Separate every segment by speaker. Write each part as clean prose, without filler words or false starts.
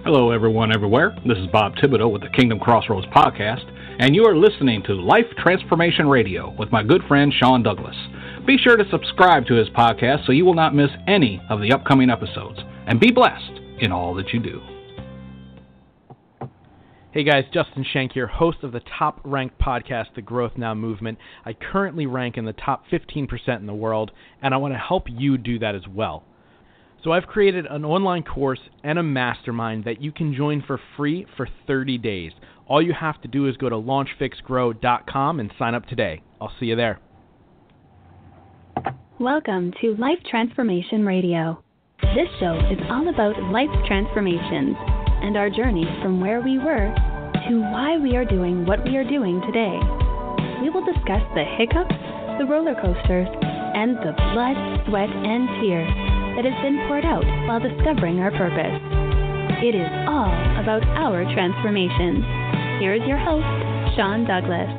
Speaker 1: Hello, everyone, everywhere. This is Bob Thibodeau with the Kingdom Crossroads podcast, and you are listening to Life Transformation Radio with my good friend Sean Douglas. Be sure to subscribe to his podcast so you will not miss any of the upcoming episodes, and be blessed in all that you do.
Speaker 2: Hey guys, Justin Schenk here, host of the top-ranked podcast, The Growth Now Movement. I currently rank in the top 15% in the world, and I want to help you do that as well. So I've created an online course and a mastermind that you can join for free for 30 days. All you have to do is go to launchfixgrow.com and sign up today. I'll see you there.
Speaker 3: Welcome to Life Transformation Radio. This show is all about life transformations and our journey from where we were to why we are doing what we are doing today. We will discuss the hiccups, the roller coasters, and the blood, sweat, and tears that has been poured out while discovering our purpose. It is all about our transformations. Here is your host, Sean Douglas.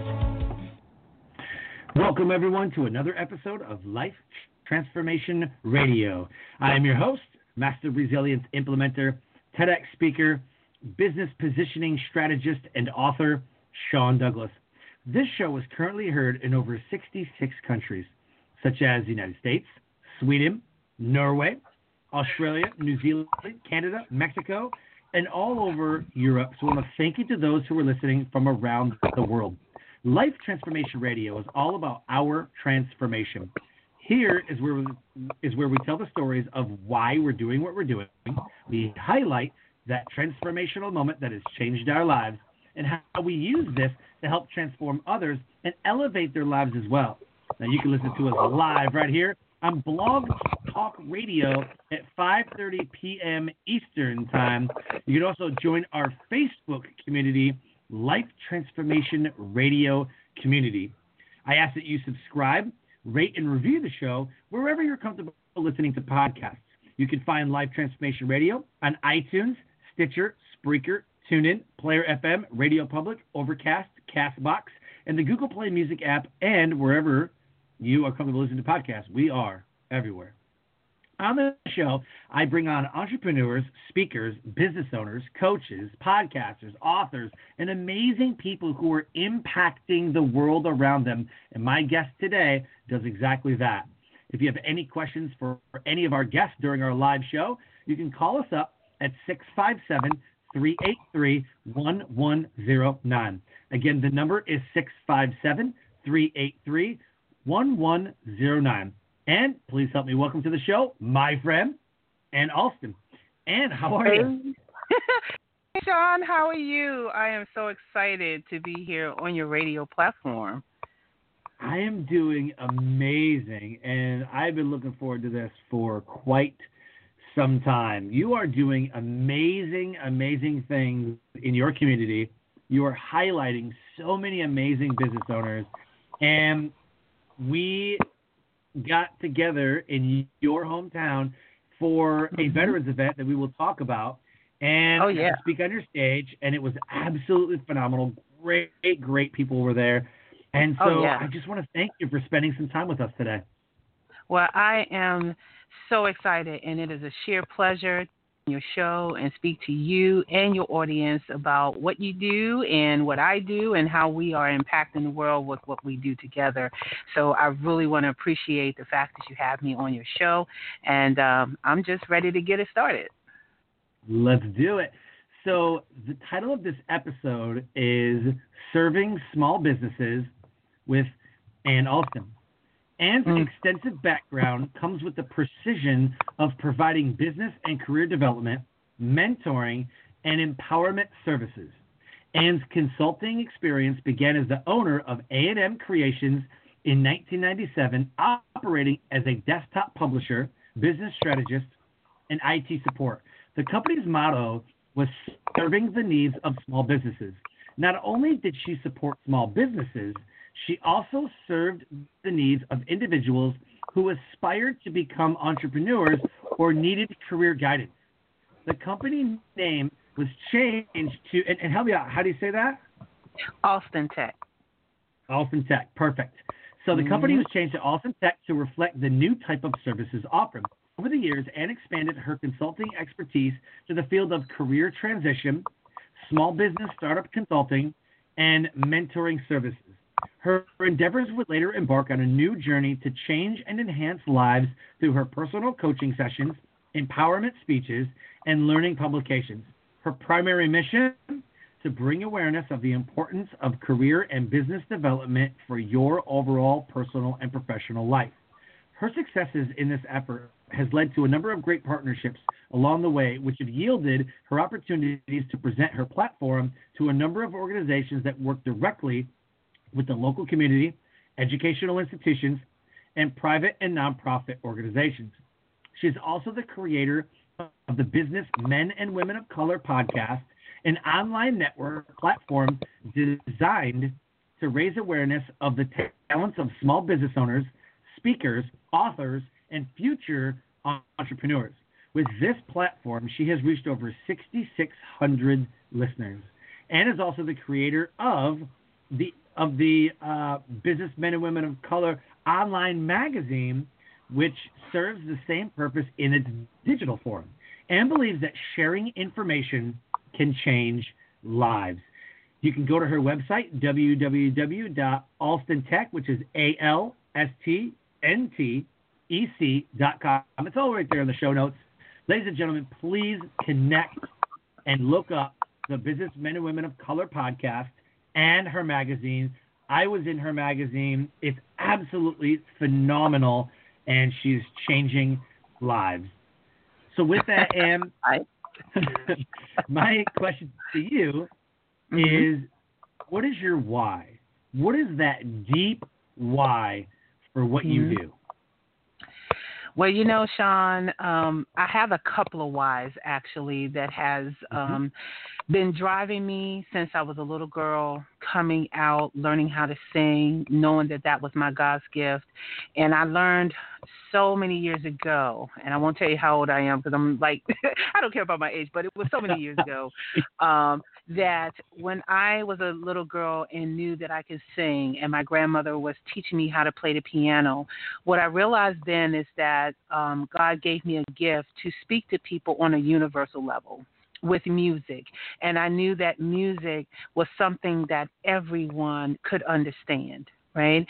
Speaker 4: Welcome, everyone, to another episode of Life Transformation Radio. I am your host, Master Resilience Implementer, TEDx speaker, business positioning strategist, and author, Sean Douglas. This show is currently heard in over 66 countries, such as the United States, Sweden, Norway, Australia, New Zealand, Canada, Mexico, and all over Europe. So I want to thank you to those who are listening from around the world. Life Transformation Radio is all about our transformation. Here is where we tell the stories of why we're doing what we're doing. We highlight that transformational moment that has changed our lives and how we use this to help transform others and elevate their lives as well. Now, you can listen to us live right here on Blog Talk Radio at 5:30 p.m. Eastern Time. You can also join our Facebook community, Life Transformation Radio Community. I ask that you subscribe, rate, and review the show wherever you're comfortable listening to podcasts. You can find Life Transformation Radio on iTunes, Stitcher, Spreaker, TuneIn, Player FM, Radio Public, Overcast, CastBox, and the Google Play Music app, and wherever you are comfortable listening to podcasts. We are everywhere. On the show, I bring on entrepreneurs, speakers, business owners, coaches, podcasters, authors, and amazing people who are impacting the world around them. And my guest today does exactly that. If you have any questions for any of our guests during our live show, you can call us up at 657-383-1109. Again, the number is 657-383-1109. And please help me welcome to the show my friend, Ann Alston. Ann, how are you?
Speaker 5: Hey, Sean, how are you? I am so excited to be here on your radio platform.
Speaker 4: I am doing amazing, and I've been looking forward to this for quite some time. You are doing amazing, amazing things in your community. You are highlighting so many amazing business owners, and we got together in your hometown for a veterans event that we will talk about, and speak on your stage, and it was absolutely phenomenal. Great people were there. And so I just want to thank you for spending some time with us today.
Speaker 5: Well, I am so excited, and it is a sheer pleasure to be on your show and speak to you and your audience about what you do and what I do and how we are impacting the world with what we do together. So I really want to appreciate the fact that you have me on your show, and I'm just ready to get it started.
Speaker 4: Let's do it. So the title of this episode is Serving Small Businesses with Ann Alston. Ann's extensive background comes with the precision of providing business and career development, mentoring, and empowerment services. Ann's consulting experience began as the owner of A&M Creations in 1997, operating as a desktop publisher, business strategist, and IT support. The company's motto was serving the needs of small businesses. Not only did she support small businesses, she also served the needs of individuals who aspired to become entrepreneurs or needed career guidance. The company name was changed to, and help me out, how do you say that?
Speaker 5: Alston Tech.
Speaker 4: Alston Tech, perfect. So the company was changed to Alston Tech to reflect the new type of services offered. Over the years, Ann expanded her consulting expertise to the field of career transition, small business startup consulting, and mentoring services. Her endeavors would later embark on a new journey to change and enhance lives through her personal coaching sessions, empowerment speeches, and learning publications. Her primary mission? To bring awareness of the importance of career and business development for your overall personal and professional life. Her successes in this effort has led to a number of great partnerships along the way, which have yielded her opportunities to present her platform to a number of organizations that work directly with the local community, educational institutions, and private and nonprofit organizations. She is also the creator of the Business Men and Women of Color podcast, an online network platform designed to raise awareness of the talents of small business owners, speakers, authors, and future entrepreneurs. With this platform, she has reached over 6,600 listeners, and is also the creator of the Business Men and Women of Color online magazine, which serves the same purpose in its digital form, and believes that sharing information can change lives. You can go to her website, www.alstontech, which is ALSTNTEC.com. It's all right there in the show notes. Ladies and gentlemen, please connect and look up the Business Men and Women of Color podcast and her magazine. I was in her magazine. It's absolutely phenomenal, and she's changing lives. So with that, Ann, my question to you is, what is your why? What is that deep why for what you do?
Speaker 5: Well, you know, Sean, I have a couple of whys, actually, that has been driving me since I was a little girl, coming out, learning how to sing, knowing that that was my God's gift. And I learned so many years ago, and I won't tell you how old I am because I'm like, I don't care about my age, but it was so many years ago, that when I was a little girl and knew that I could sing, and my grandmother was teaching me how to play the piano, what I realized then is that God gave me a gift to speak to people on a universal level with music. And I knew that music was something that everyone could understand, right?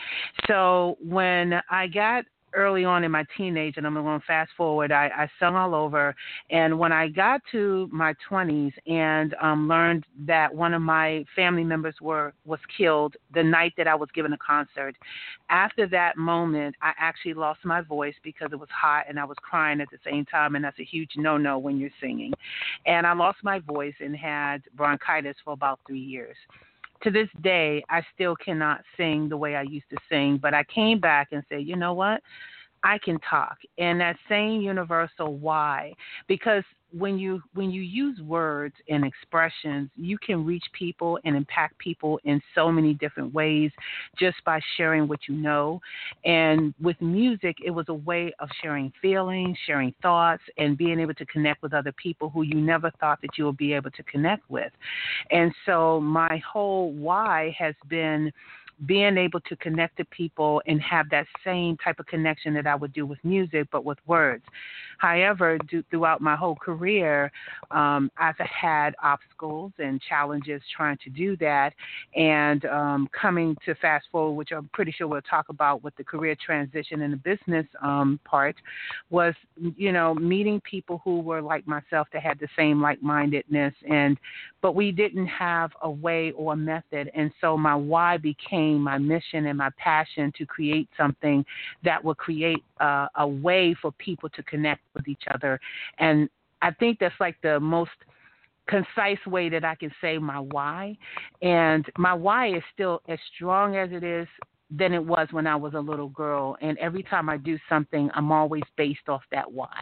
Speaker 5: So when I got early on in my teenage, and I'm going to fast forward, I sung all over. And when I got to my 20s and learned that one of my family members was killed the night that I was giving a concert, after that moment, I actually lost my voice because it was hot and I was crying at the same time, and that's a huge no-no when you're singing. And I lost my voice and had bronchitis for about 3 years. To this day, I still cannot sing the way I used to sing, but I came back and said, you know what? I can talk. And that same universal why, because when you use words and expressions, you can reach people and impact people in so many different ways just by sharing what you know. And with music, it was a way of sharing feelings, sharing thoughts, and being able to connect with other people who you never thought that you would be able to connect with. And so my whole why has been being able to connect to people and have that same type of connection that I would do with music, but with words. However, throughout my whole career, I've had obstacles and challenges trying to do that. And coming to fast forward, which I'm pretty sure we'll talk about with the career transition and the business part, was, you know, meeting people who were like myself that had the same like-mindedness, but we didn't have a way or a method. And so my why became my mission and my passion to create something that would create a way for people to connect with each other. And I think that's like the most concise way that I can say my why. And my why is still as strong as it is than it was when I was a little girl. And every time I do something, I'm always based off that why.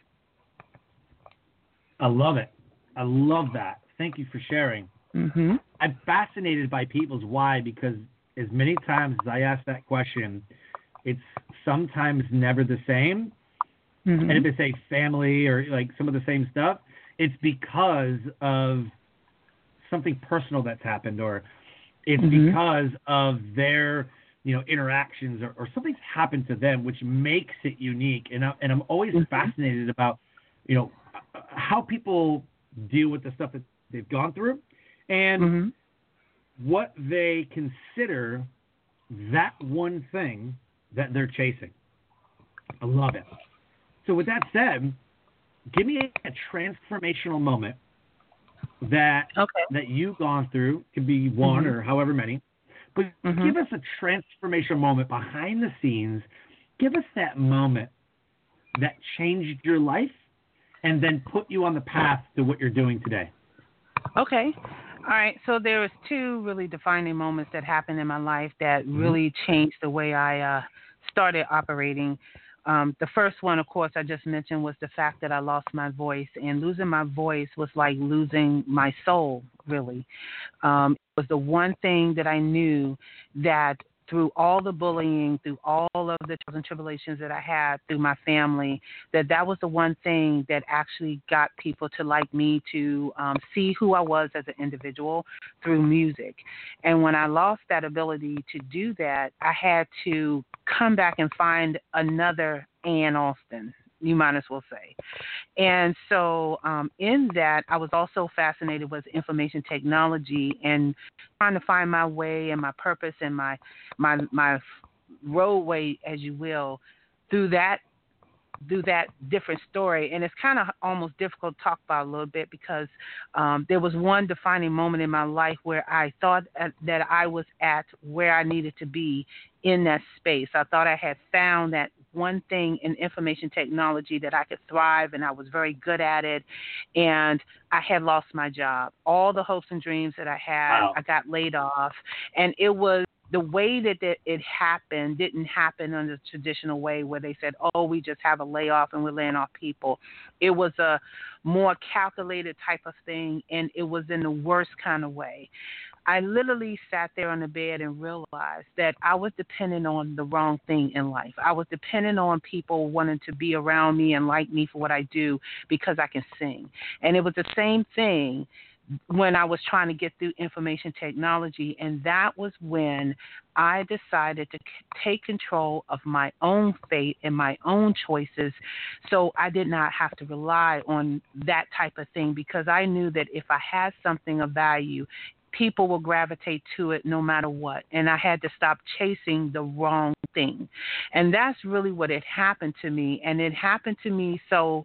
Speaker 4: I love it. I love that. Thank you for sharing.
Speaker 5: Mm-hmm.
Speaker 4: I'm fascinated by people's why, because as many times as I ask that question, it's sometimes never the same. Mm-hmm. And if they say family or like some of the same stuff, it's because of something personal that's happened, or it's because of their interactions or something's happened to them which makes it unique. And I'm always fascinated about, how people deal with the stuff that they've gone through and what they consider that one thing that they're chasing. I love it. So with that said, give me a transformational moment that you've gone through. It could be one or however many. But give us a transformational moment behind the scenes. Give us that moment that changed your life and then put you on the path to what you're doing today.
Speaker 5: Okay. All right. So there was two really defining moments that happened in my life that really changed the way I started operating. The first one, of course, I just mentioned was the fact that I lost my voice. And losing my voice was like losing my soul, really. It was the one thing that I knew that through all the bullying, through all of the trials and tribulations that I had through my family, that was the one thing that actually got people to like me, to see who I was as an individual through music. And when I lost that ability to do that, I had to come back and find another Ann Austin, you might as well say. And so in that, I was also fascinated with information technology and trying to find my way and my purpose and my roadway, as you will, through that different story. And it's kind of almost difficult to talk about a little bit because there was one defining moment in my life where I thought that I was at where I needed to be in that space. I thought I had found that one thing in information technology that I could thrive, and I was very good at it, and I had lost my job. All the hopes and dreams that I had, I got laid off, and it was the way that it happened didn't happen in the traditional way where they said, oh, we just have a layoff and we're laying off people. It was a more calculated type of thing, and it was in the worst kind of way. I literally sat there on the bed and realized that I was dependent on the wrong thing in life. I was dependent on people wanting to be around me and like me for what I do because I can sing. And it was the same thing when I was trying to get through information technology, and that was when I decided to take control of my own fate and my own choices, so I did not have to rely on that type of thing, because I knew that if I had something of value, people will gravitate to it no matter what, and I had to stop chasing the wrong thing. And that's really what had happened to me, and it happened to me so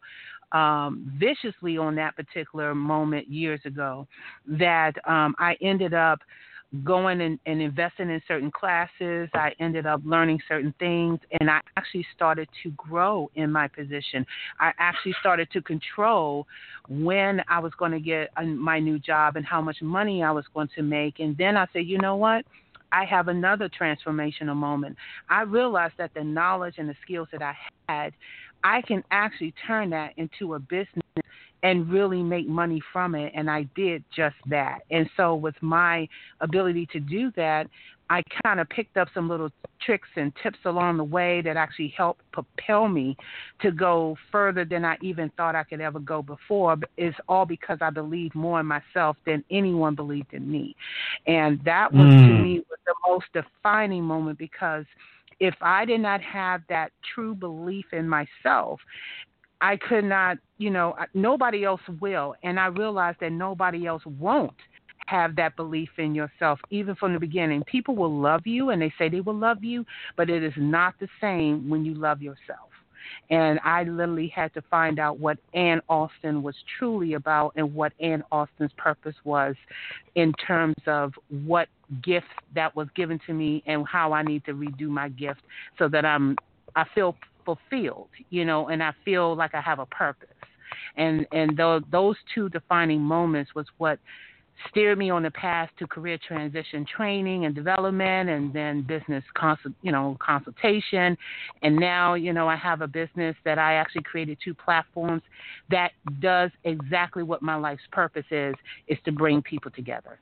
Speaker 5: viciously on that particular moment years ago that I ended up going and investing in certain classes. I ended up learning certain things, and I actually started to grow in my position. I actually started to control when I was going to get my new job and how much money I was going to make. And then I said, you know what? I have another transformational moment. I realized that the knowledge and the skills that I had, I can actually turn that into a business and really make money from it. And I did just that. And so with my ability to do that, I kind of picked up some little tricks and tips along the way that actually helped propel me to go further than I even thought I could ever go before. But it's all because I believed more in myself than anyone believed in me. And that was, to me, was the most defining moment, because if I did not have that true belief in myself, I could not, nobody else will. And I realized that nobody else won't have that belief in yourself, even from the beginning. People will love you, and they say they will love you, but it is not the same when you love yourself. And I literally had to find out what Ann Austin was truly about and what Ann Austin's purpose was in terms of what gift that was given to me and how I need to redo my gift so that I feel fulfilled, and I feel like I have a purpose. And those two defining moments was what steered me on the path to career transition training and development, and then business consultation. And now, I have a business that I actually created 2 platforms that does exactly what my life's purpose is to bring people together.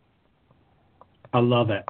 Speaker 4: I love it.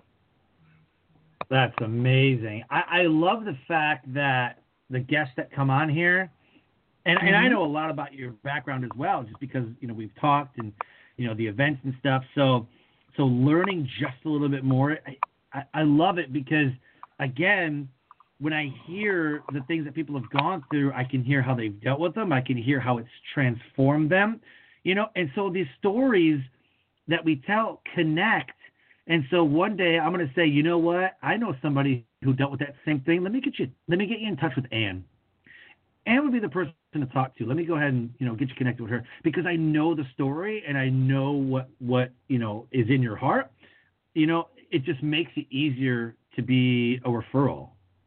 Speaker 4: That's amazing. I love the fact that the guests that come on here, and I know a lot about your background as well, just because, we've talked and, the events and stuff. So learning just a little bit more, I love it, because again, when I hear the things that people have gone through, I can hear how they've dealt with them. I can hear how it's transformed them, and so these stories that we tell connect. And so one day I'm going to say, you know what? I know somebody who dealt with that same thing. Let me get you in touch with Ann. Ann would be the person to talk to. Let me go ahead and, get you connected with her, because I know the story and I know what is in your heart. It just makes it easier to be a referral.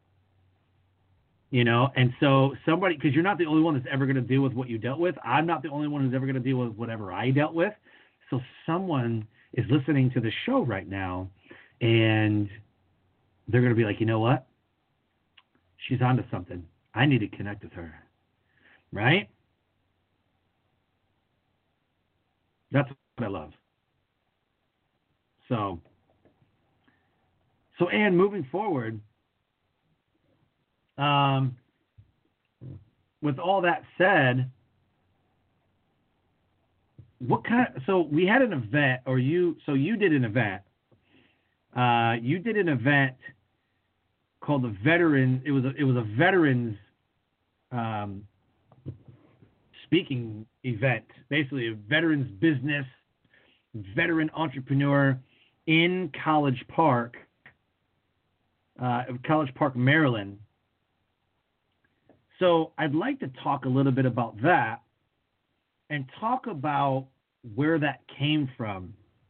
Speaker 4: And so somebody, because you're not the only one that's ever going to deal with what you dealt with. I'm not the only one who's ever going to deal with whatever I dealt with. So someone is listening to the show right now, and they're going to be like, you know what? She's onto something. I need to connect with her. Right? That's what I love. So Ann, moving forward, with all that said, so we had an event, you did an event. You did an event called the Veteran. It was a veterans speaking event, basically a veterans business, veteran entrepreneur in College Park, Maryland. So I'd like to talk a little bit about that and talk about where that came from.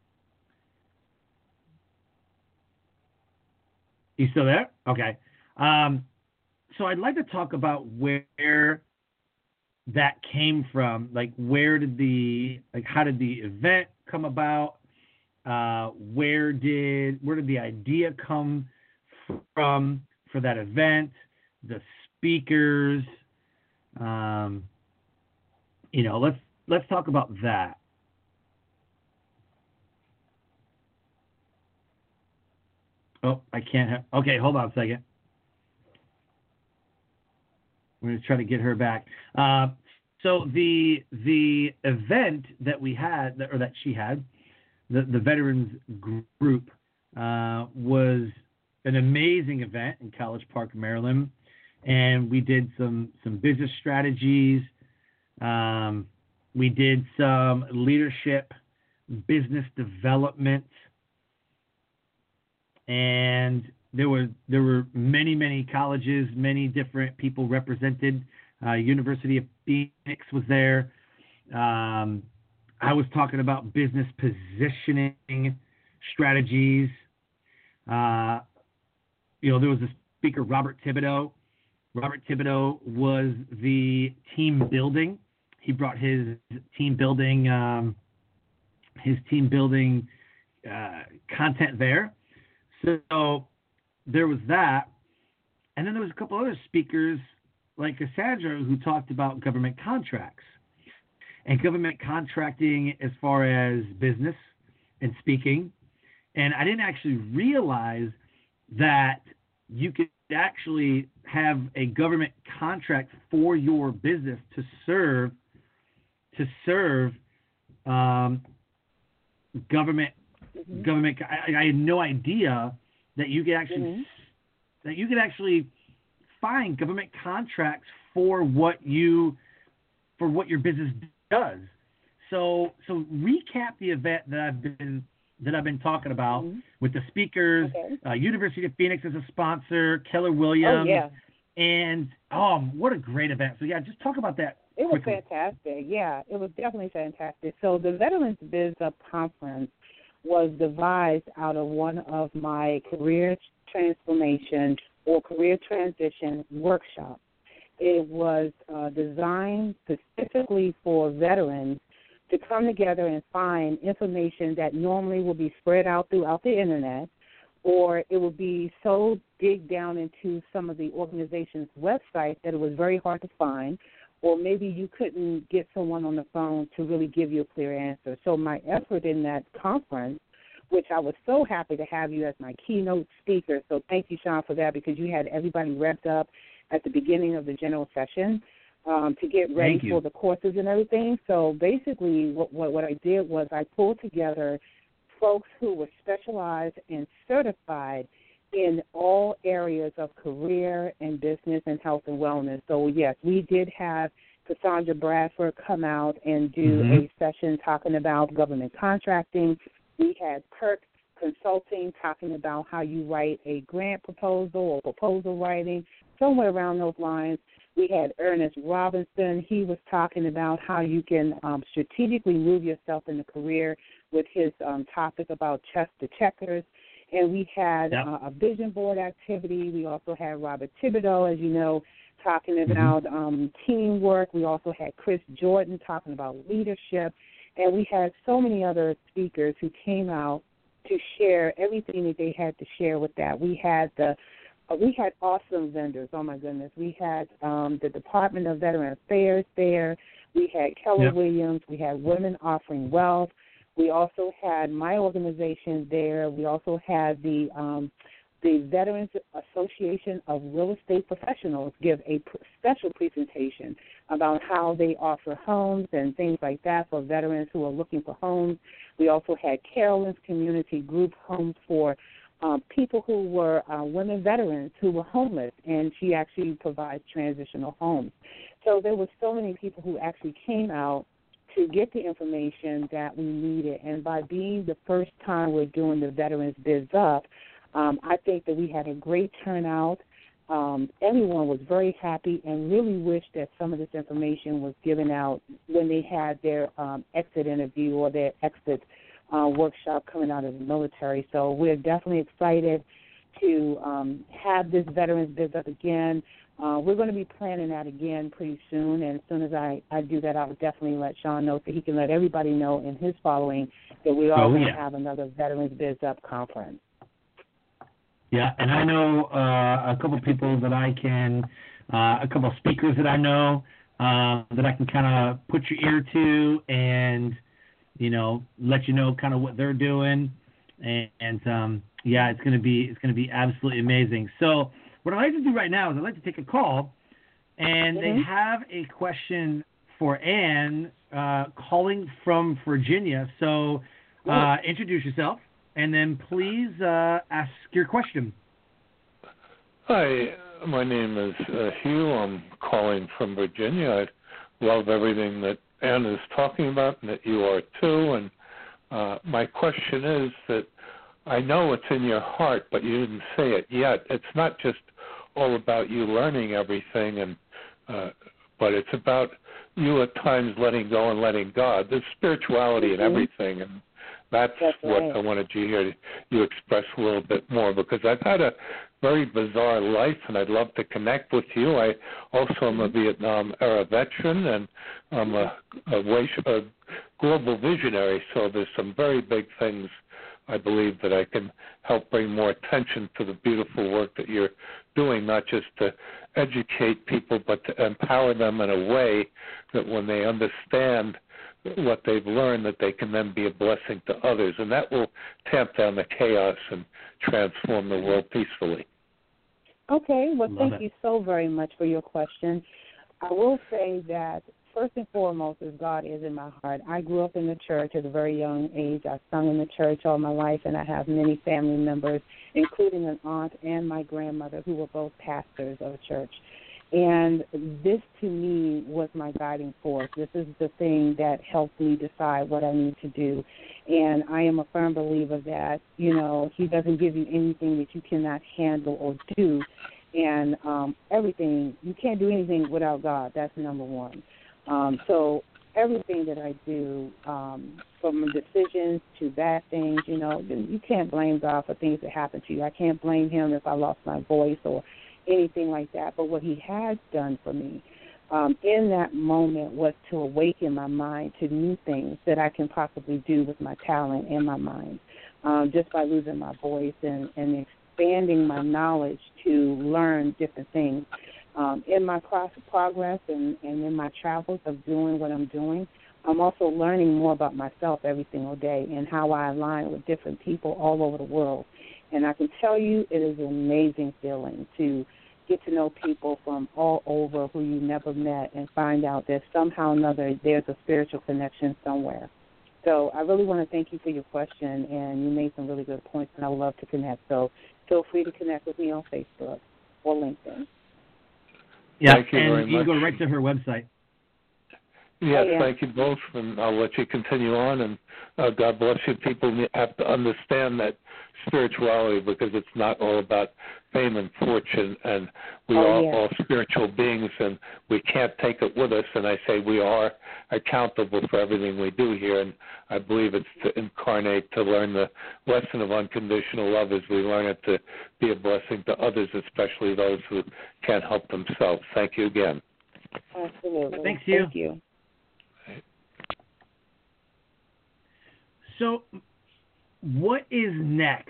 Speaker 4: You still there? Okay. So I'd like to talk about where that came from. Like, how did the event come about? Where did the idea come from for that event? The speakers. Let's talk about that. Oh, I can't have. Okay, hold on a second. We're going to try to get her back. So the event that we had, or that she had, the veterans group, was an amazing event in College Park, Maryland, and we did some business strategies. We did some leadership, business development, and there were many colleges, many different people represented. University of Phoenix was there. I was talking about business positioning strategies. There was a speaker, Robert Thibodeau. Robert Thibodeau was the team building. He brought his team building content there. So there was that. And then there was a couple other speakers like Cassandra who talked about government contracts and government contracting as far as business and speaking. And I didn't actually realize that you could actually have a government contract for your business to serve government. I had no idea that you could actually find government contracts for what your business does. So recap the event that I've been talking about with the speakers. Okay. University of Phoenix is a sponsor. Keller Williams.
Speaker 6: Oh, yeah.
Speaker 4: And what a great event. So yeah, just talk about that.
Speaker 6: It was fantastic. Yeah, it was definitely fantastic. So the Veterans Biz Up Conference was devised out of one of my career transformation or career transition workshops. It was designed specifically for veterans to come together and find information that normally would be spread out throughout the internet, or it would be so dig down into some of the organization's websites that it was very hard to find, or maybe you couldn't get someone on the phone to really give you a clear answer. So my effort in that conference, which I was so happy to have you as my keynote speaker, so thank you, Sean, for that, because you had everybody revved up at the beginning of the general session to get ready for the courses and everything. So basically what I did was I pulled together folks who were specialized and certified in all areas of career and business and health and wellness. So, yes, we did have Cassandra Bradford come out and do a session talking about government contracting. We had Kirk Consulting talking about how you write a grant proposal or proposal writing, somewhere around those lines. We had Ernest Robinson. He was talking about how you can strategically move yourself in the career with his topic about chess to checkers. And we had a vision board activity. We also had Robert Thibodeau, as you know, talking about teamwork. We also had Chris Jordan talking about leadership. And we had so many other speakers who came out to share everything that they had to share with that. We had awesome vendors. Oh, my goodness. We had the Department of Veteran Affairs there. We had Keller Williams. We had Women Offering Wealth. We also had my organization there. We also had the Veterans Association of Real Estate Professionals give a special presentation about how they offer homes and things like that for veterans who are looking for homes. We also had Carolyn's Community Group Homes for people who were women veterans who were homeless, and she actually provides transitional homes. So there were so many people who actually came out to get the information that we needed. And by being the first time we're doing the Veterans Biz Up, I think that we had a great turnout. Everyone was very happy and really wished that some of this information was given out when they had their exit interview or their exit workshop coming out of the military. So we're definitely excited to have this Veterans Biz Up again. We're going to be planning that again pretty soon, and as soon as I do that, I will definitely let Sean know so he can let everybody know in his following that we are going to have another Veterans Biz Up conference.
Speaker 4: Yeah, and I know a couple people that I can, a couple of speakers that I know that I can kind of put your ear to and, you know, let you know kind of what they're doing. And yeah, it's going to be absolutely amazing. So what I'd like to do right now is I'd like to take a call, and they have a question for Ann calling from Virginia. So introduce yourself, and then please ask your question.
Speaker 7: Hi, my name is Hugh. I'm calling from Virginia. I love everything that Ann is talking about and that you are too. And my question is that I know it's in your heart, but you didn't say it yet. It's not just all about you learning everything, and but it's about you at times letting go and letting God. There's spirituality in everything, and that's what I wanted you hear you express a little bit more, because I've had a very bizarre life, and I'd love to connect with you. I also am a Vietnam-era veteran, and I'm a global visionary, so there's some very big things I believe that I can help bring more attention to the beautiful work that you're doing, not just to educate people, but to empower them in a way that when they understand what they've learned, that they can then be a blessing to others. And that will tamp down the chaos and transform the world peacefully.
Speaker 6: Okay. Well, thank you so very much for your question. I will say that first and foremost is God is in my heart. I grew up in the church at a very young age. I sung in the church all my life, and I have many family members, including an aunt and my grandmother, who were both pastors of a church. And this, to me, was my guiding force. This is the thing that helped me decide what I need to do. And I am a firm believer that, you know, He doesn't give you anything that you cannot handle or do. And everything, you can't do anything without God. That's number one. So everything that I do, from decisions to bad things, you know, you can't blame God for things that happen to you. I can't blame Him if I lost my voice or anything like that. But what He has done for me in that moment was to awaken my mind to new things that I can possibly do with my talent and my mind, just by losing my voice and expanding my knowledge to learn different things. In my progress and in my travels of doing what I'm doing, I'm also learning more about myself every single day and how I align with different people all over the world. And I can tell you it is an amazing feeling to get to know people from all over who you never met and find out that somehow or another there's a spiritual connection somewhere. So I really want to thank you for your question, and you made some really good points, and I would love to connect. So feel free to connect with me on Facebook or LinkedIn.
Speaker 4: Yeah,
Speaker 7: Thank you very
Speaker 4: and you
Speaker 7: much.
Speaker 4: can go right to her website.
Speaker 7: Yes,
Speaker 6: yeah.
Speaker 7: thank you both, and I'll let you continue on, and God bless you. People have to understand that spirituality, because it's not all about fame and fortune, and we are all spiritual beings, and we can't take it with us, and I say we are accountable for everything we do here, and I believe it's to incarnate, to learn the lesson of unconditional love as we learn it, to be a blessing to others, especially those who can't help themselves. Thank you again.
Speaker 6: Absolutely.
Speaker 4: Thanks, Hugh.
Speaker 6: Thank you.
Speaker 4: So, what is next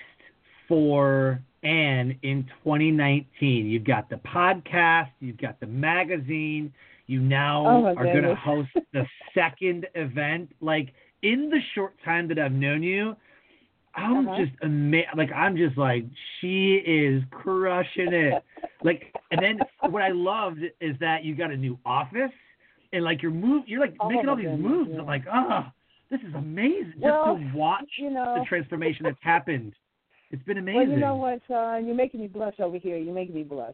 Speaker 4: for Ann in 2019? You've got the podcast, you've got the magazine, you now are going to host the second event. Like, in the short time that I've known you, I'm just amazed. Like, I'm just like, she is crushing it. Like, and then what I loved is that you got a new office, and like you're like making all these moves. I'm like, this is amazing. Just to watch the transformation that's happened. It's been amazing.
Speaker 6: Well, you know what, Sean? You're making me blush over here. You're making me blush.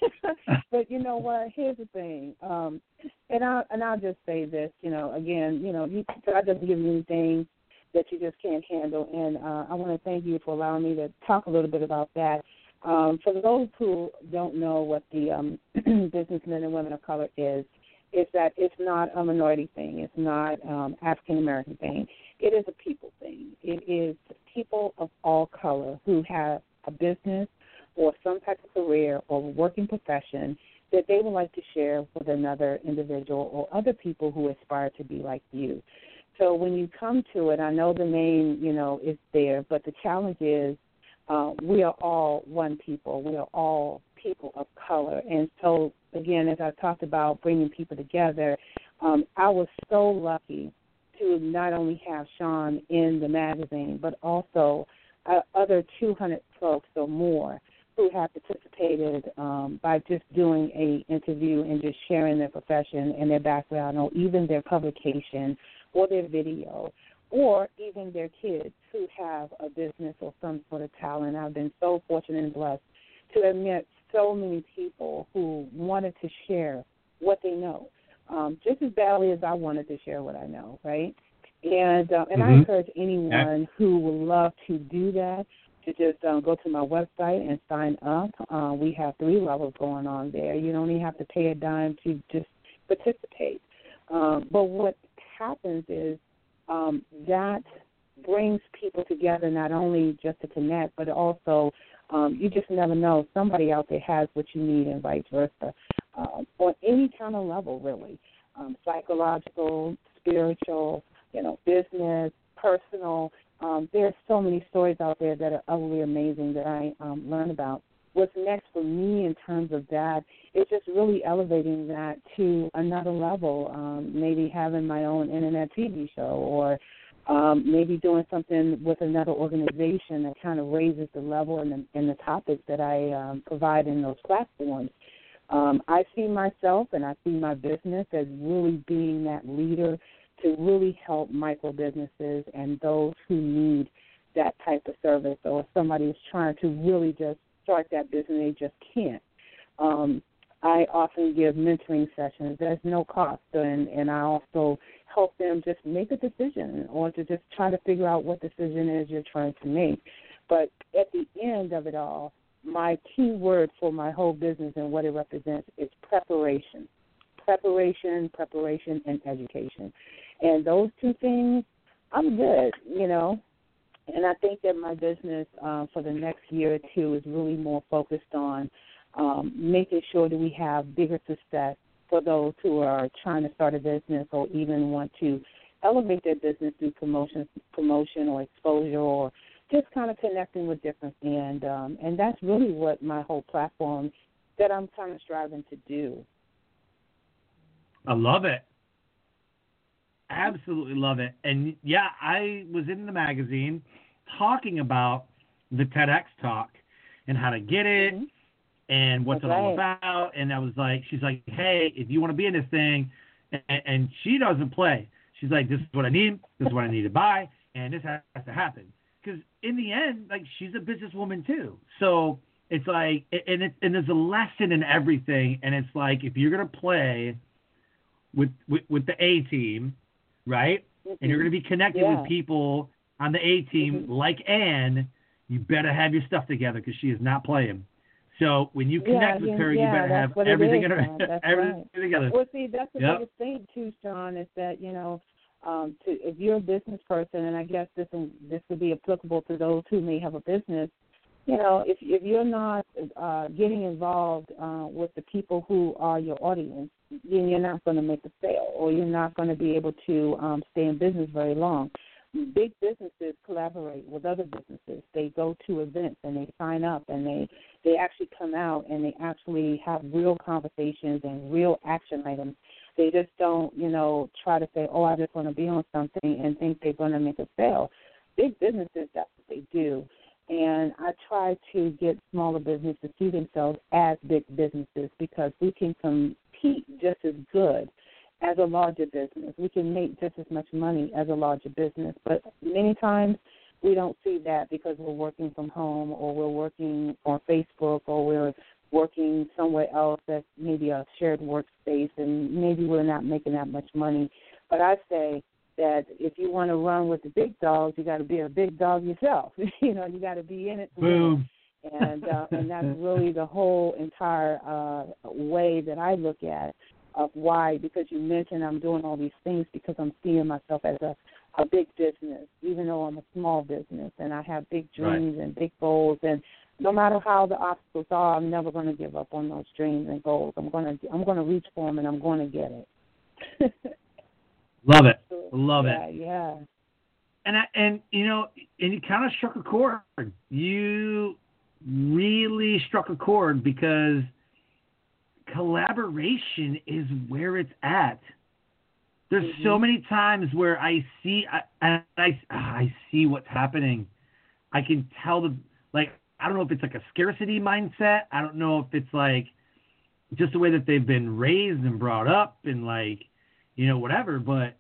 Speaker 6: But you know what? Here's the thing. And I'll just say this. Again, God doesn't give you anything that you just can't handle. And I want to thank you for allowing me to talk a little bit about that. For those who don't know what the businessmen and women of color is that it's not a minority thing. It's not African-American thing. It is a people thing. It is people of all color who have a business or some type of career or working profession that they would like to share with another individual or other people who aspire to be like you. So when you come to it, I know the name, is there, but the challenge is we are all one people. We are all people of color. And so, again, as I talked about bringing people together, I was so lucky to not only have Sean in the magazine, but also other 200 folks or more who have participated by just doing an interview and just sharing their profession and their background, or even their publication or their video, or even their kids who have a business or some sort of talent. I've been so fortunate and blessed to have met so many people who wanted to share what they know, just as badly as I wanted to share what I know, right? And I encourage anyone who would love to do that to just go to my website and sign up. We have 3 levels going on there. You don't even have to pay a dime to just participate. But what happens is that brings people together, not only just to connect, but also you just never know. Somebody out there has what you need, and vice versa, on any kind of level, really, psychological, spiritual, business, personal. There's so many stories out there that are utterly amazing that I learn about. What's next for me in terms of that is just really elevating that to another level, maybe having my own internet TV show, or maybe doing something with another organization that kind of raises the level and the topics that I provide in those platforms. I see myself and I see my business as really being that leader to really help micro businesses and those who need that type of service, or somebody is trying to really just start that business and they just can't. I often give mentoring sessions. There's no cost, and I also help them just make a decision or to just try to figure out what decision it is you're trying to make. But at the end of it all, my key word for my whole business and what it represents is preparation. Preparation, and education. And those 2 things, I'm good, And I think that my business for the next year or 2 is really more focused on making sure that we have bigger success for those who are trying to start a business or even want to elevate their business through promotion or exposure, or just kind of connecting with different. And that's really what my whole platform that I'm kind of striving to do.
Speaker 4: I love it. Absolutely love it. And, yeah, I was in the magazine talking about the TEDx talk and how to get it and what's it all about. And I was like, she's like, hey, if you want to be in this thing, and she doesn't play. She's like, this is what I need. This is what I need to buy. And this has to happen. Because in the end, like, she's a businesswoman too. So it's like, and there's a lesson in everything. And it's like, if you're going to play with the A team, right?
Speaker 6: Mm-hmm.
Speaker 4: And you're going to be connected with people on the A team like Ann, you better have your stuff together because she is not playing. So when you connect with her, you better have everything together.
Speaker 6: Well, see, that's the biggest thing too, Sean, is that, you know, if you're a business person, and I guess this would be applicable to those who may have a business, you know, if you're not getting involved with the people who are your audience, then you're not going to make a sale, or you're not going to be able to stay in business very long. Big businesses collaborate with other businesses. They go to events and they sign up, and they actually come out and they actually have real conversations and real action items. They just don't, you know, try to say, oh, I just want to be on something and think they're going to make a sale. Big businesses, that's what they do. And I try to get smaller businesses to see themselves as big businesses, because we can compete just as good as a larger business. We can make just as much money as a larger business. But many times we don't see that because we're working from home, or we're working on Facebook, or we're working somewhere else that's maybe a shared workspace, and maybe we're not making that much money. But I say that if you want to run with the big dogs, you got to be a big dog yourself. You know, you got to be in it.
Speaker 4: Boom.
Speaker 6: And that's really the whole entire way that I look at of why, because you mentioned I'm doing all these things because I'm seeing myself as a big business, even though I'm a small business, and I have big dreams and big goals. And no matter how the obstacles are, I'm never going to give up on those dreams and goals. I'm going to reach for them, and I'm going to get it.
Speaker 4: Love it. Love it.
Speaker 6: Yeah.
Speaker 4: And you know, and you kind of struck a chord. You really struck a chord, because collaboration is where it's at. There's so many times where I see what's happening. I can tell I don't know if it's like a scarcity mindset. I don't know if it's like just the way that they've been raised and brought up, and like, you know, whatever. But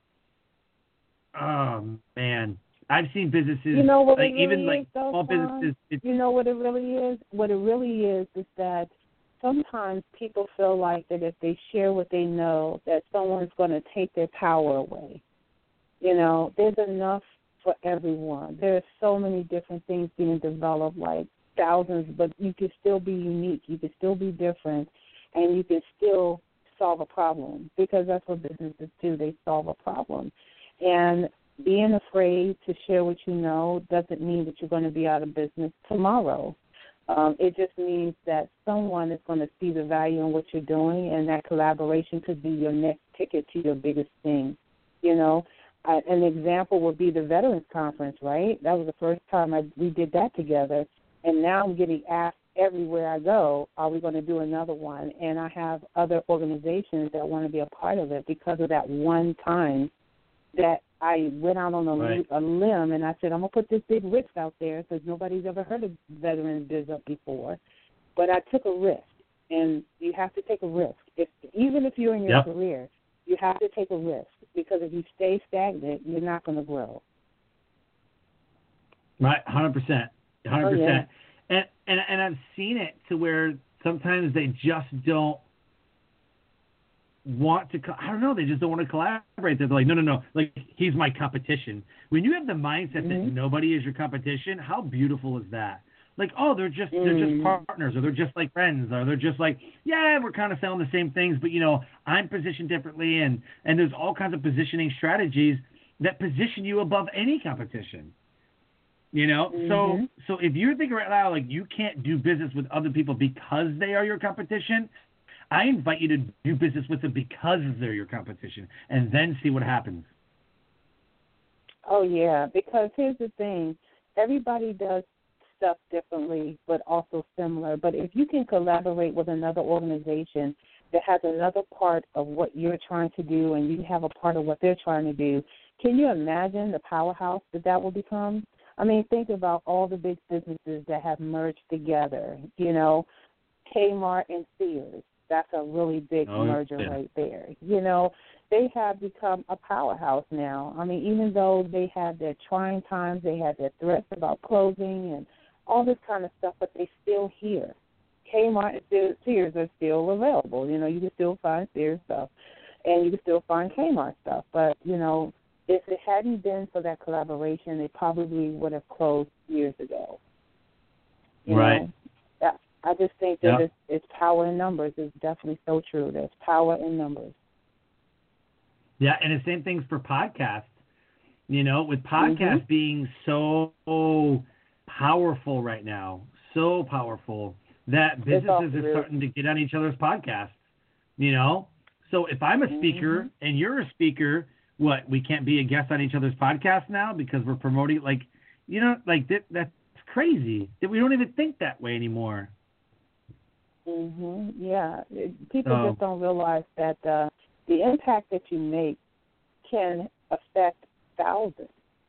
Speaker 4: oh man, I've seen businesses,
Speaker 6: you know what
Speaker 4: like
Speaker 6: it really
Speaker 4: even
Speaker 6: is,
Speaker 4: like
Speaker 6: though,
Speaker 4: small businesses.
Speaker 6: You know what it really is? What it really is that sometimes people feel like that if they share what they know, that someone's going to take their power away. You know, there's enough for everyone. There are so many different things being developed, like thousands, but you can still be unique. You can still be different, and you can still solve a problem, because that's what businesses do. They solve a problem. And being afraid to share what you know doesn't mean that you're going to be out of business tomorrow. It just means that someone is going to see the value in what you're doing, and that collaboration could be your next ticket to your biggest thing. You know, an example would be the Veterans Conference, right? That was the first time we did that together, and now I'm getting asked everywhere I go, are we going to do another one? And I have other organizations that want to be a part of it because of that one time that I went out on a limb, and I said, I'm going to put this big risk out there because nobody's ever heard of Veterans Biz Up before. But I took a risk, and you have to take a risk. Even if you're in your career, you have to take a risk, because if you stay stagnant, you're not going to grow.
Speaker 4: Right, 100%. 100%. Oh, yeah. And I've seen it to where sometimes they just don't want to, I don't know, they just don't want to collaborate. They're like, no, like, he's my competition. When you have the mindset that nobody is your competition, how beautiful is that? Like, oh, they're just partners, or they're just like friends, or they're just like, yeah, we're kind of selling the same things, but, you know, I'm positioned differently, and there's all kinds of positioning strategies that position you above any competition. You know, so if you're thinking right now, like, you can't do business with other people because they are your competition, I invite you to do business with them because they're your competition, and then see what happens.
Speaker 6: Oh, yeah, because here's the thing. Everybody does stuff differently, but also similar. But if you can collaborate with another organization that has another part of what you're trying to do, and you have a part of what they're trying to do, can you imagine the powerhouse that will become? I mean, think about all the big businesses that have merged together, you know, Kmart and Sears. That's a really big merger right there. You know, they have become a powerhouse now. I mean, even though they had their trying times, they had their threats about closing and all this kind of stuff, but they still here. Kmart, Sears are still available. You know, you can still find Sears stuff, and you can still find Kmart stuff. But, you know, if it hadn't been for that collaboration, they probably would have closed years ago. You know? I just think that it's power in numbers. It's definitely so true. There's power in numbers.
Speaker 4: Yeah, and the same things for podcasts. You know, with podcasts being so powerful right now, so powerful, that businesses are starting to get on each other's podcasts. You know? So if I'm a speaker and you're a speaker, what, we can't be a guest on each other's podcasts now because we're promoting, like, you know, like that's crazy. That we don't even think that way anymore.
Speaker 6: Yeah, people just don't realize that the impact that you make can affect thousands.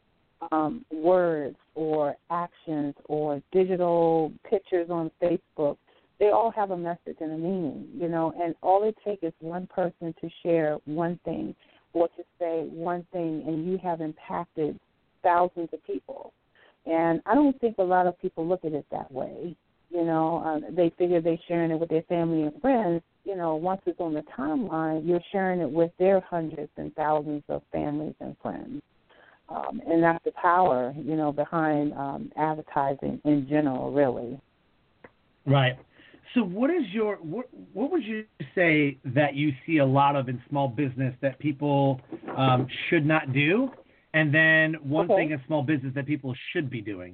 Speaker 6: Words or actions or digital pictures on Facebook, they all have a message and a meaning, you know, and all it takes is one person to share one thing or to say one thing, and you have impacted thousands of people. And I don't think a lot of people look at it that way. You know, they figure they're sharing it with their family and friends. You know, once it's on the timeline, you're sharing it with their hundreds and thousands of families and friends. And that's the power, you know, behind advertising in general, really.
Speaker 4: Right. So what would you say that you see a lot of in small business that people should not do? And then one thing in small business that people should be doing?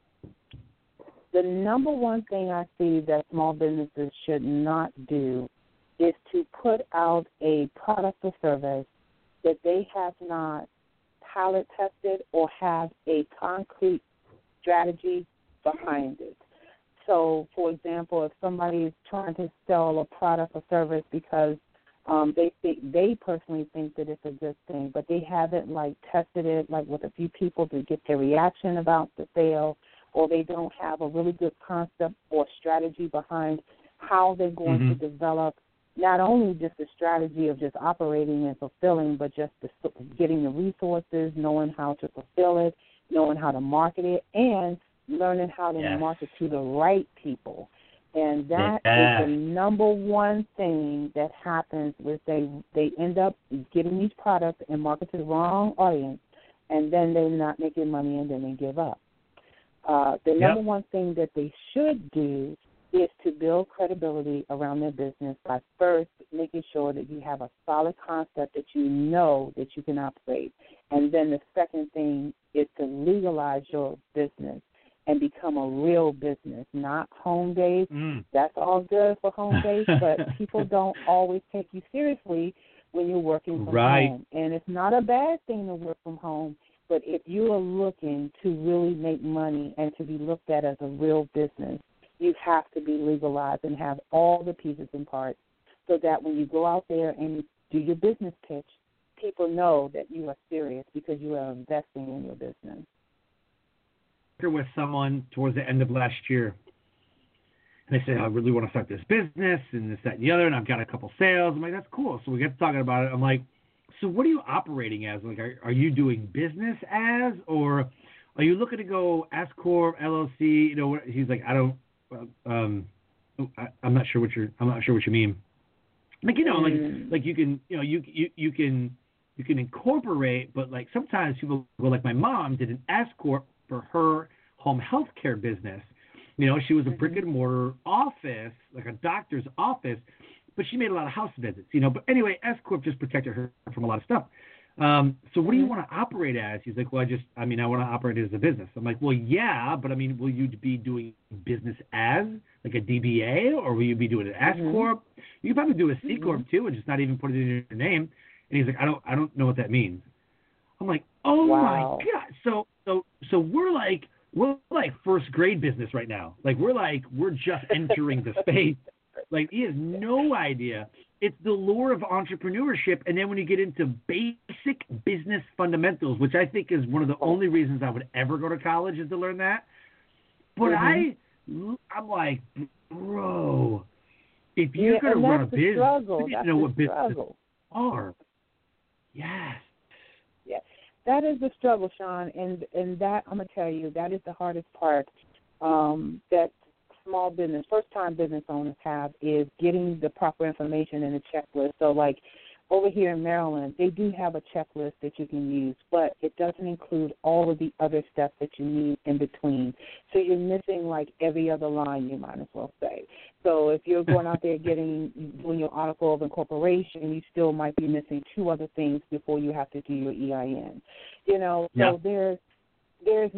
Speaker 6: The number one thing I see that small businesses should not do is to put out a product or service that they have not pilot tested or have a concrete strategy behind it. So, for example, if somebody is trying to sell a product or service because they personally think that it's a good thing, but they haven't like tested it like with a few people to get their reaction about the sale, or they don't have a really good concept or strategy behind how they're going to develop not only just the strategy of just operating and fulfilling, but just getting the resources, knowing how to fulfill it, knowing how to market it, and learning how to market to the right people. And that is the number one thing that happens with they end up getting these products and market to the wrong audience, and then they're not making money, and then they give up. The number one thing that they should do is to build credibility around their business by first making sure that you have a solid concept that you know that you can operate. And then the second thing is to legalize your business and become a real business, not home base. That's all good for home base, but people don't always take you seriously when you're working from home. And it's not a bad thing to work from home, but if you are looking to really make money and to be looked at as a real business, you have to be legalized and have all the pieces and parts so that when you go out there and do your business pitch, people know that you are serious because you are investing in your business.
Speaker 4: With someone towards the end of last year, and they said, I really want to start this business and this, that, and the other, and I've got a couple sales. I'm like, that's cool. So we get to talking about it. I'm like, so what are you operating as? Like, are you doing business as, or are you looking to go S Corp, LLC? You know, he's like, I don't. I'm not sure what you mean. Like, you know, like you can, you know, you can incorporate, but like sometimes people go, like my mom did an S Corp for her home health care business. You know, she was a brick and mortar office, like a doctor's office, but she made a lot of house visits, you know. But anyway, S Corp just protected her from a lot of stuff. So what do you want to operate as? He's like, well, I want to operate it as a business. I'm like, well, yeah, but I mean, will you be doing business as like a DBA, or will you be doing an S Corp? You could probably do a C Corp too, and just not even put it in your name. And he's like, I don't know what that means. I'm like, oh my God. So we're like first grade business right now. Like we're just entering the space. Like he has no idea. It's the lure of entrepreneurship, and then when you get into basic business fundamentals, which I think is one of the only reasons I would ever go to college is to learn that. But I'm like, bro, if you're going to run a business,
Speaker 6: struggle.
Speaker 4: you need
Speaker 6: That's
Speaker 4: to know what
Speaker 6: struggle.
Speaker 4: businesses are. Yes.
Speaker 6: Yeah, that is the struggle, Sean, and that I'm gonna tell you, that is the hardest part that small business, first-time business owners have, is getting the proper information in the checklist. So, like over here in Maryland, they do have a checklist that you can use, but it doesn't include all of the other steps that you need in between. So you're missing like every other line, you might as well say. So if you're going out there doing your article of incorporation, you still might be missing 2 other things before you have to do your EIN. You know, so there's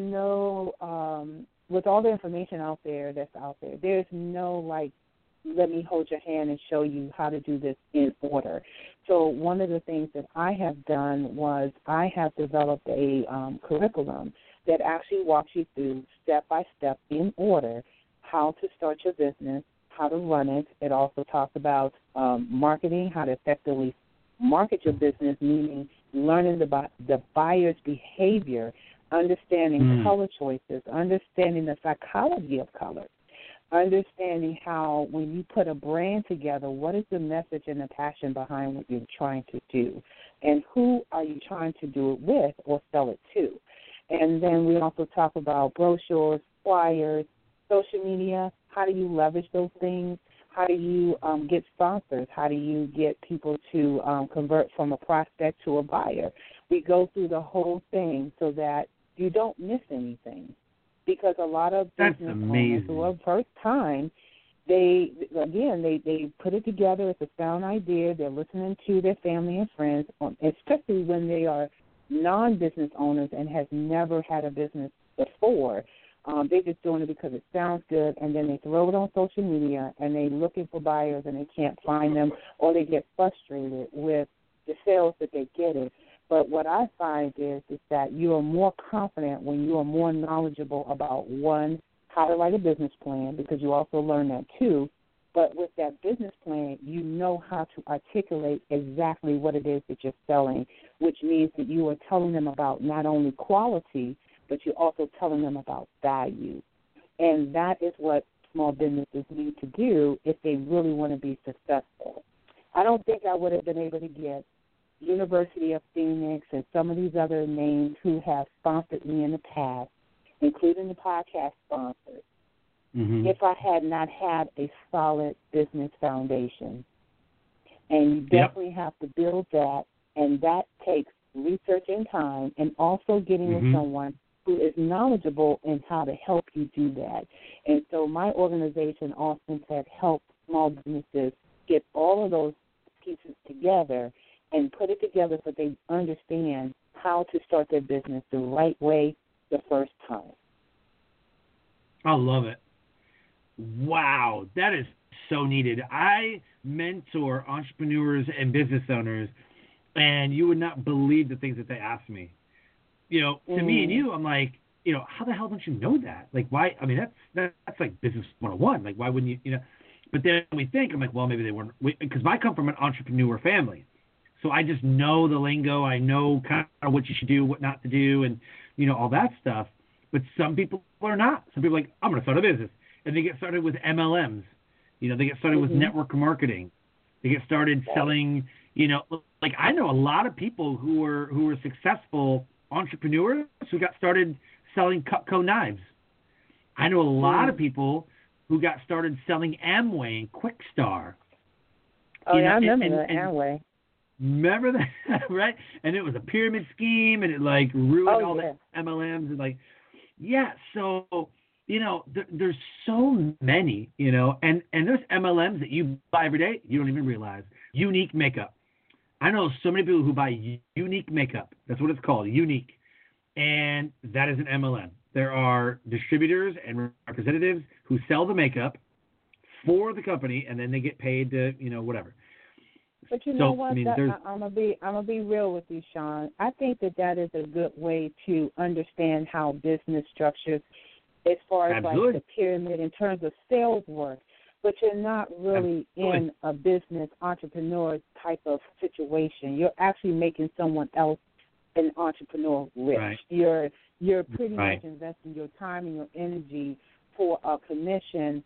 Speaker 6: no with all the information out there that's out there, there's no like, let me hold your hand and show you how to do this in order. So one of the things that I have done was I have developed a curriculum that actually walks you through step by step in order how to start your business, how to run it. It also talks about marketing, how to effectively market your business, meaning learning the buyer's behavior, understanding color choices, understanding the psychology of color, understanding how when you put a brand together, what is the message and the passion behind what you're trying to do, and who are you trying to do it with or sell it to. And then we also talk about brochures, flyers, social media. How do you leverage those things? How do you get sponsors? How do you get people to convert from a prospect to a buyer? We go through the whole thing so that you don't miss anything. Because a lot of business owners who are first time, they put it together. It's a sound idea. They're listening to their family and friends, especially when they are non-business owners and has never had a business before. They're just doing it because it sounds good, and then they throw it on social media, and they're looking for buyers, and they can't find them, or they get frustrated with the sales that they're getting. But what I find is that you are more confident when you are more knowledgeable about, one, how to write a business plan, because you also learn that too. But with that business plan, you know how to articulate exactly what it is that you're selling, which means that you are telling them about not only quality, but you're also telling them about value. And that is what small businesses need to do if they really want to be successful. I don't think I would have been able to get University of Phoenix and some of these other names who have sponsored me in the past, including the podcast sponsors, if I had not had a solid business foundation. And you definitely have to build that, and that takes research and time, and also getting with someone who is knowledgeable in how to help you do that. And so my organization, Austin Tech, helps small businesses get all of those pieces together and put it together so they understand how to start their business the right way the first time.
Speaker 4: I love it. Wow, that is so needed. I mentor entrepreneurs and business owners, and you would not believe the things that they ask me. You know, to me and you, I'm like, you know, how the hell don't you know that? Like, why? I mean, that's like business 101. Like, why wouldn't you, you know? But then we think, I'm like, well, maybe they weren't, because I come from an entrepreneur family. So I just know the lingo. I know kind of what you should do, what not to do, and, you know, all that stuff. But some people are not. Some people are like, I'm going to start a business. And they get started with MLMs. You know, they get started with network marketing. They get started selling, you know, like I know a lot of people who were successful entrepreneurs who got started selling Cutco knives. I know a lot of people who got started selling Amway and Quickstar.
Speaker 6: Oh, yeah, I remember that Amway.
Speaker 4: Remember that, right? And it was a pyramid scheme, and it like ruined all the MLMs, and like, so, you know, there's so many, you know, and there's MLMs that you buy every day, you don't even realize. Unique Makeup. I know so many people who buy Unique Makeup. That's what it's called, Unique. And that is an MLM. There are distributors and representatives who sell the makeup for the company, and then they get paid to, you know, whatever.
Speaker 6: But you know what? I mean, I'm gonna be real with you, Sean. I think that is a good way to understand how business structures, as far as like the pyramid in terms of sales work. But you're not really in a business entrepreneur type of situation. You're actually making someone else an entrepreneur rich.
Speaker 4: Right.
Speaker 6: You're pretty much investing your time and your energy for a commission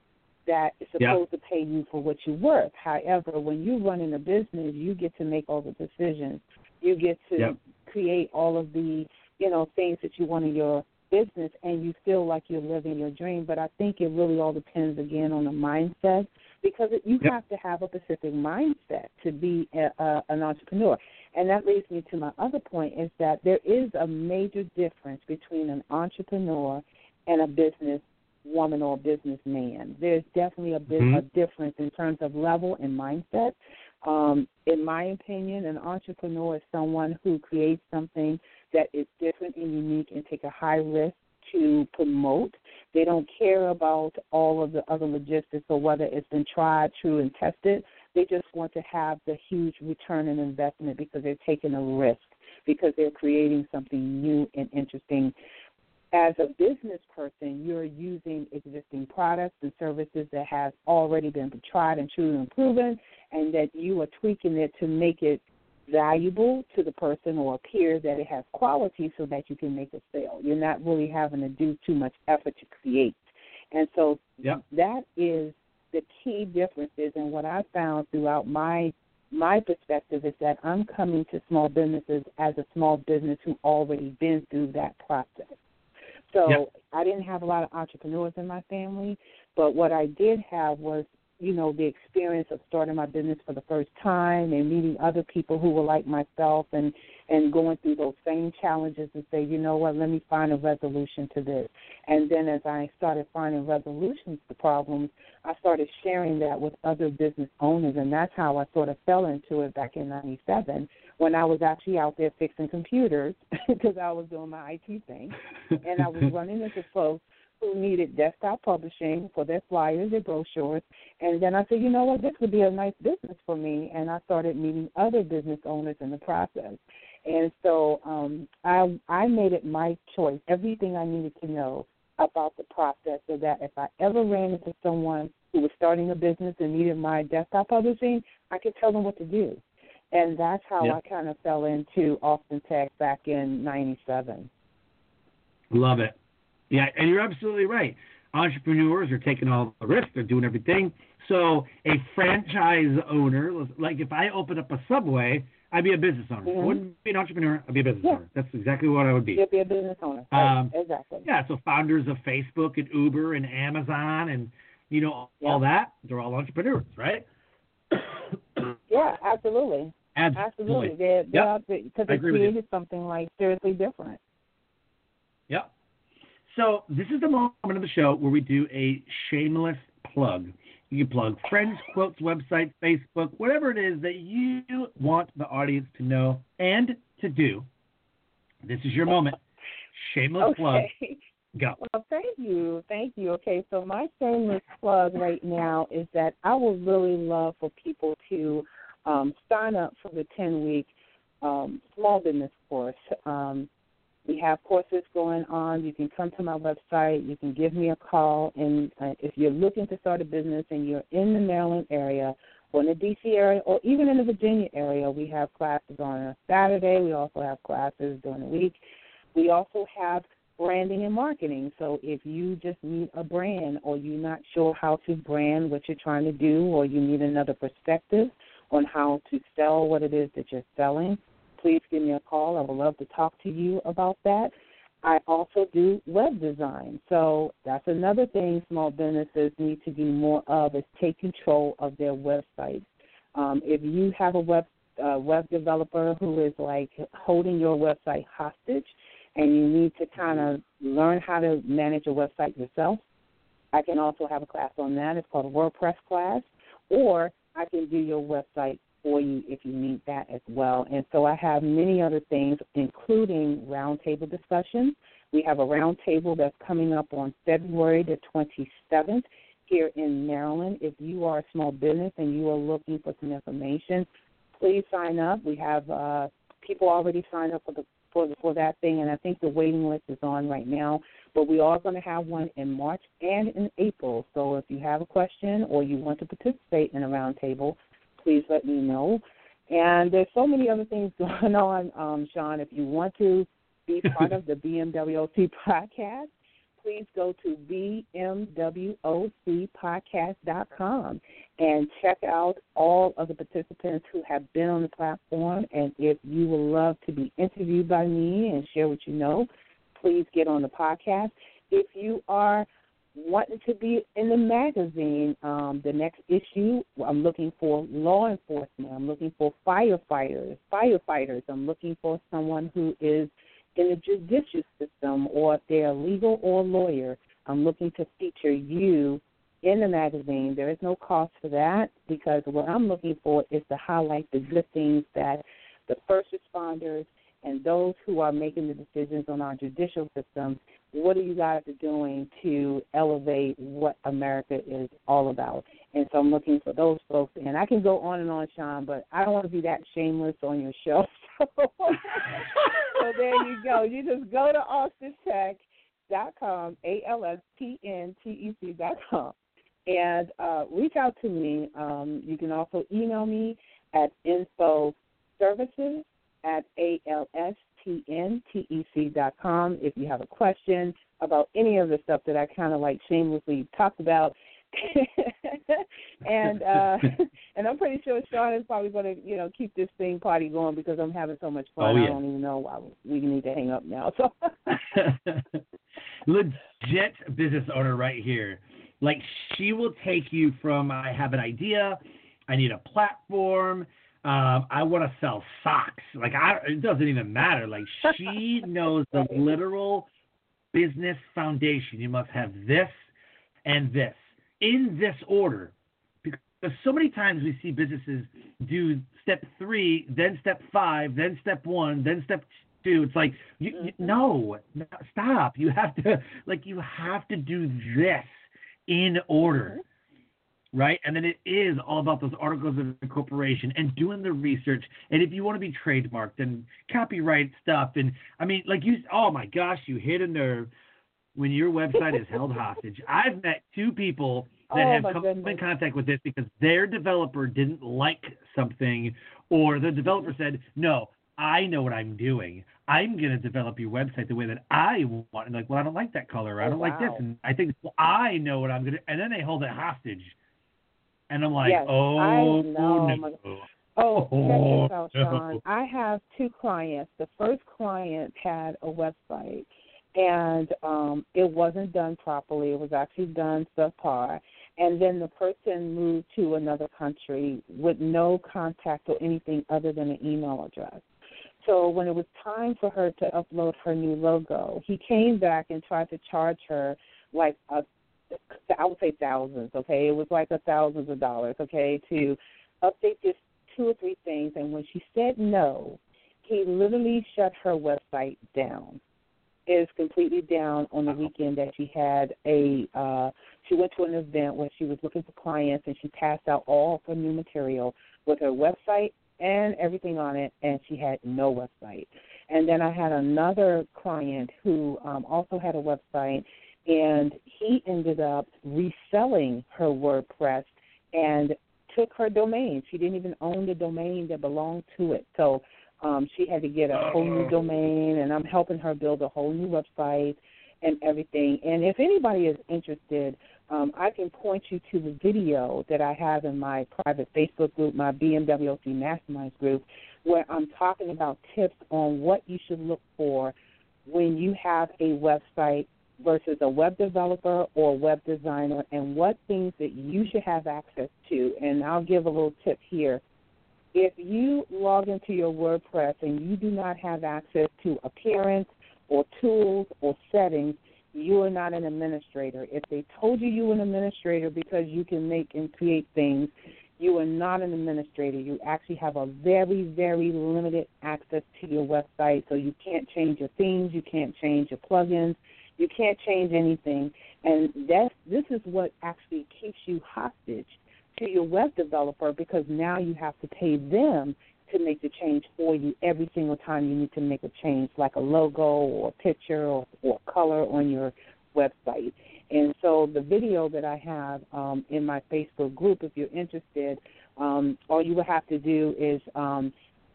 Speaker 6: that is supposed to pay you for what you're worth. However, when you run in a business, you get to make all the decisions. You get to create all of the, things that you want in your business, and you feel like you're living your dream. But I think it really all depends, again, on the mindset, because you have to have a specific mindset to be an entrepreneur. And that leads me to my other point, is that there is a major difference between an entrepreneur and a business woman or businessman. There's definitely a difference in terms of level and mindset. In my opinion, an entrepreneur is someone who creates something that is different and unique and take a high risk to promote. They don't care about all of the other logistics or whether it's been tried, true, and tested. They just want to have the huge return on investment because they're taking a risk, because they're creating something new and interesting. As a business person, you're using existing products and services that have already been tried and true and proven, and that you are tweaking it to make it valuable to the person or appear that it has quality so that you can make a sale. You're not really having to do too much effort to create. And so that is the key differences. And what I found throughout my perspective is that I'm coming to small businesses as a small business who already been through that process. So I didn't have a lot of entrepreneurs in my family, but what I did have was, the experience of starting my business for the first time and meeting other people who were like myself and going through those same challenges and say, you know what, let me find a resolution to this. And then as I started finding resolutions to problems, I started sharing that with other business owners, and that's how I sort of fell into it back in 97 when I was actually out there fixing computers because I was doing my IT thing, and I was running into folks who needed desktop publishing for their flyers, their brochures. And then I said, you know what, this would be a nice business for me. And I started meeting other business owners in the process. And so I made it my choice, everything I needed to know about the process, so that if I ever ran into someone who was starting a business and needed my desktop publishing, I could tell them what to do. And that's how I kind of fell into Austin Tech back in 97.
Speaker 4: Love it. Yeah, and you're absolutely right. Entrepreneurs are taking all the risks. They're doing everything. So a franchise owner, like if I open up a Subway, I'd be a business owner. I wouldn't be an entrepreneur. I'd be a business owner. That's exactly what I would be.
Speaker 6: You'd be a business owner. Right. Exactly.
Speaker 4: Yeah, so founders of Facebook and Uber and Amazon and, all that, they're all entrepreneurs, right?
Speaker 6: Yeah, absolutely.
Speaker 4: Absolutely.
Speaker 6: Because they created something like seriously different.
Speaker 4: Yep. So this is the moment of the show where we do a shameless plug. You can plug friends, quotes, website, Facebook, whatever it is that you want the audience to know and to do. This is your moment. Shameless plug. Go.
Speaker 6: Well, thank you. Okay, so my shameless plug right now is that I would really love for people to sign up for the 10-week small business course. We have courses going on. You can come to my website. You can give me a call. And if you're looking to start a business and you're in the Maryland area or in the D.C. area or even in the Virginia area, we have classes on a Saturday. We also have classes during the week. We also have branding and marketing. So if you just need a brand or you're not sure how to brand what you're trying to do, or you need another perspective on how to sell what it is that you're selling, please give me a call. I would love to talk to you about that. I also do web design. So that's another thing small businesses need to do more of, is take control of their websites. If you have a web developer who is like holding your website hostage and you need to kind of learn how to manage a website yourself, I can also have a class on that. It's called a WordPress class. Or I can do your website for you if you need that as well. And so I have many other things, including roundtable discussions. We have a roundtable that's coming up on February the 27th here in Maryland. If you are a small business and you are looking for some information, please sign up. We have people already signed up for that thing, and I think the waiting list is on right now. But we are going to have one in March and in April. So if you have a question or you want to participate in a roundtable, please let me know. And there's so many other things going on, Sean. If you want to be part of the BMWOC podcast, please go to bmwocpodcast.com and check out all of the participants who have been on the platform. And if you would love to be interviewed by me and share what you know, please get on the podcast. If you are wanting to be in the magazine, the next issue, I'm looking for law enforcement. I'm looking for firefighters. I'm looking for someone who is in the judicial system, or if they're legal or lawyer. I'm looking to feature you in the magazine. There is no cost for that, because what I'm looking for is to highlight the good things that the first responders and those who are making the decisions on our judicial system, what are you guys doing to elevate what America is all about? And so I'm looking for those folks. And I can go on and on, Sean, but I don't want to be that shameless on your show. So there you go. You just go to AlstonTech.com, AlstonTech.com, and reach out to me. You can also email me at infoservices@AlstonTech.com if you have a question about any of the stuff that I kind of like shamelessly talked about. And I'm pretty sure Sean is probably going to, keep this thing party going, because I'm having so much fun.
Speaker 4: Oh, yeah.
Speaker 6: I don't even know why we need to hang up now. So
Speaker 4: legit business owner right here. Like, she will take you from, I have an idea, I need a platform, I want to sell socks. Like, it doesn't even matter. Like, she knows the literal business foundation. You must have this and this in this order. Because so many times we see businesses do step 3, then step 5, then step 1, then step 2. It's like, no, stop. You have to do this in order. Right? And then it is all about those articles of incorporation and doing the research. And if you want to be trademarked and copyright stuff, and I mean, oh my gosh, you hit a nerve when your website is held hostage. I've met 2 people that have come in contact with this because their developer didn't like something, or the developer said, no, I know what I'm doing. I'm going to develop your website the way that I want. And like, well, I don't like that color. I don't like this. And I think, well, I know what I'm going to, and then they hold it hostage. And I'm like,
Speaker 6: yes,
Speaker 4: oh,
Speaker 6: no. Oh, check this out, Sean.
Speaker 4: No.
Speaker 6: I have 2 clients. The first client had a website, and it wasn't done properly. It was actually done subpar. And then the person moved to another country with no contact or anything other than an email address. So when it was time for her to upload her new logo, he came back and tried to charge her I would say thousands, okay? It was like thousands of dollars, okay, to update just 2 or 3 things. And when she said no, he literally shut her website down. It is completely down on the weekend that she had she went to an event where she was looking for clients, and she passed out all of her new material with her website and everything on it, and she had no website. And then I had another client who also had a website, and he ended up reselling her WordPress and took her domain. She didn't even own the domain that belonged to it. So she had to get a whole new domain, and I'm helping her build a whole new website and everything. And if anybody is interested, I can point you to the video that I have in my private Facebook group, my BMWOC Masterminds group, where I'm talking about tips on what you should look for when you have a website versus a web developer or a web designer, and what things that you should have access to. And I'll give a little tip here. If you log into your WordPress and you do not have access to appearance or tools or settings, you are not an administrator. If they told you were an administrator because you can make and create things, you are not an administrator. You actually have a very, very limited access to your website, so you can't change your themes, you can't change your plugins, you can't change anything. And this is what actually keeps you hostage to your web developer, because now you have to pay them to make the change for you every single time you need to make a change, like a logo or a picture or color on your website. And so the video that I have in my Facebook group, if you're interested, all you would have to do is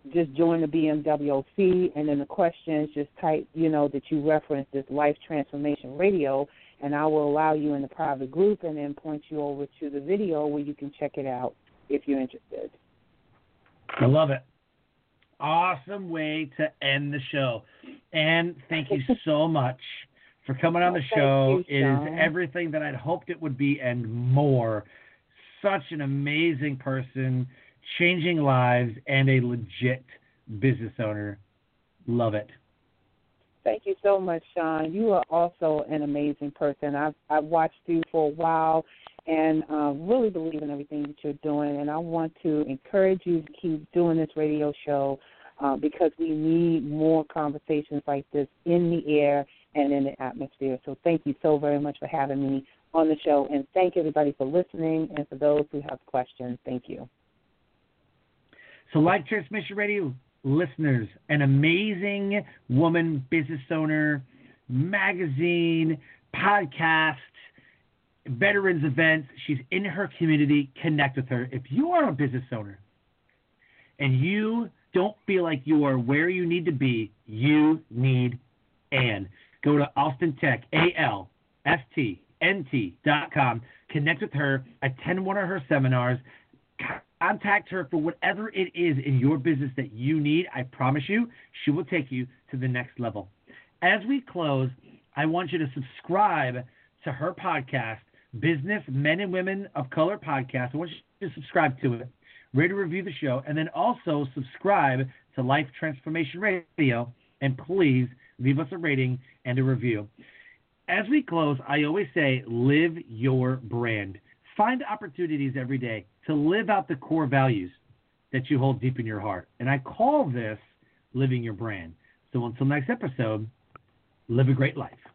Speaker 6: just join the BMWOC, and then the questions, just type, that you reference this Life Transformation Radio, and I will allow you in the private group and then point you over to the video where you can check it out if you're interested.
Speaker 4: I love it. Awesome way to end the show. And thank you so much for coming on the show. It is everything that I'd hoped it would be and more. Such an amazing person, changing lives, and a legit business owner. Love it.
Speaker 6: Thank you so much, Sean. You are also an amazing person. I've watched you for a while and really believe in everything that you're doing, and I want to encourage you to keep doing this radio show because we need more conversations like this in the air and in the atmosphere. So thank you so very much for having me on the show, and thank everybody for listening, and for those who have questions, thank you.
Speaker 4: So Life Transformation Radio listeners, an amazing woman, business owner, magazine, podcast, veterans events. She's in her community. Connect with her. If you are a business owner and you don't feel like you are where you need to be, you need Ann. Go to Alston Tech, ALSTNT.com. Connect with her. Attend one of her seminars. Contact her for whatever it is in your business that you need. I promise you, she will take you to the next level. As we close, I want you to subscribe to her podcast, Business Men and Women of Color Podcast. I want you to subscribe to it, rate and review the show, and then also subscribe to Life Transformation Radio, and please leave us a rating and a review. As we close, I always say, live your brand. Find opportunities every day to live out the core values that you hold deep in your heart. And I call this living your brand. So until next episode, live a great life.